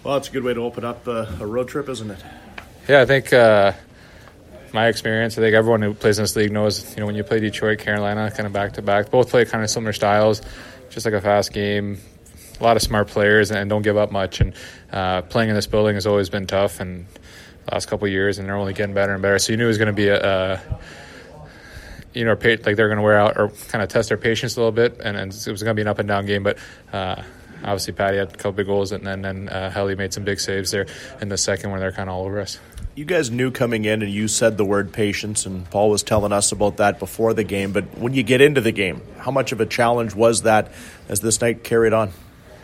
Well, it's a good way to open up a road trip, isn't it? Yeah, I think my experience, I think everyone who plays in this league knows, when you play Detroit, Carolina, kind of back-to-back, both play kind of similar styles, just like a fast game, a lot of smart players, and don't give up much. And playing in this building has always been tough, and the last couple of years, and they're only getting better and better. So you knew it was going to be like they're going to wear out or kind of test their patience a little bit, and it was going to be an up-and-down game, but obviously, Patty had a couple big goals, and then Helly made some big saves there in the second where they're kind of all over us. You guys knew coming in, and you said the word patience, and Paul was telling us about that before the game. But when you get into the game, how much of a challenge was that as this night carried on?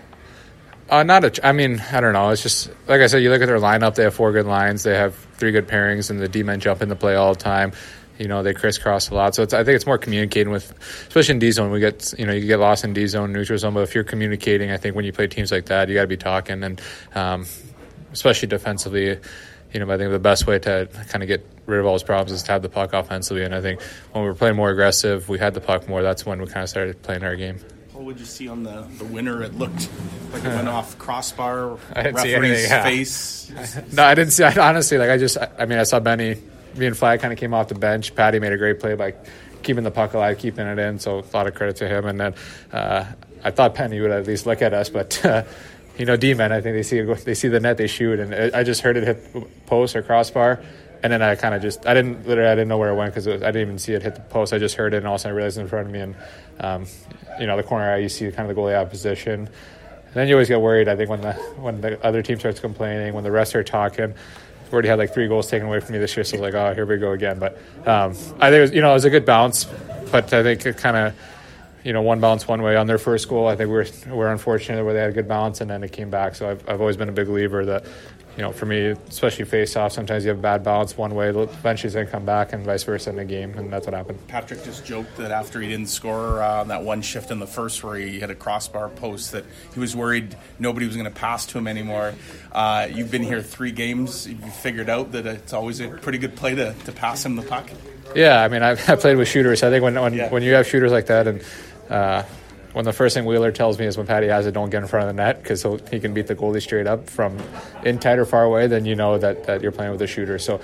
I don't know. It's just, like I said, you look at their lineup, they have 4 good lines. They have 3 good pairings, and the D-men jump into play all the time. They crisscross a lot. So I think it's more communicating with, especially in D-zone, you get lost in D-zone, neutral zone, but if you're communicating, I think when you play teams like that, you got to be talking, and especially defensively, I think the best way to kind of get rid of all those problems is to have the puck offensively, and I think when we were playing more aggressive, we had the puck more, that's when we kind of started playing our game. What would you see on the winner? It looked like it went off crossbar, I didn't see referee's anything, face. No, I didn't see. Honestly, I saw Benny. Me and Flag kind of came off the bench. Patty made a great play by keeping the puck alive, keeping it in. So a lot of credit to him. And then I thought Penny would at least look at us, but D-men, I think they see the net, they shoot, and I just heard it hit post or crossbar, and then I kind of I didn't know where it went because I didn't even see it hit the post. I just heard it, and all of a sudden I realized it in front of me, and the corner you see kind of the goalie out of position. And then you always get worried. I think when the other team starts complaining, when the rest are talking. We already had 3 goals taken away from me this year, so I was like, oh, here we go again. But I think it was a good bounce, but I think it kind of, one bounce one way on their first goal. I think we're unfortunate where they had a good bounce, and then it came back. So I've always been a big believer that, for me, especially face-off, sometimes you have a bad bounce one way, eventually it's going to come back, and vice versa in the game, and that's what happened. Patrick just joked that after he didn't score on that one shift in the first where he hit a crossbar post, that he was worried nobody was going to pass to him anymore. You've been here 3 games. You figured out that it's always a pretty good play to pass him the puck? Yeah, I played with shooters. I think when you have shooters like that, and when the first thing Wheeler tells me is when Patty has it, don't get in front of the net because he can beat the goalie straight up from in tight or far away, then you know that you're playing with a shooter. So,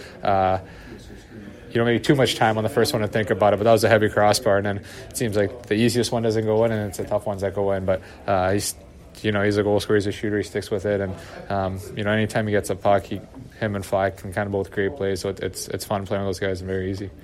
maybe too much time on the first one to think about it, but that was a heavy crossbar, and then it seems like the easiest one doesn't go in, and it's the tough ones that go in. But he's a goal scorer, he's a shooter, he sticks with it, and anytime he gets a puck, him and Flack can kind of both create plays, so it's fun playing with those guys and very easy.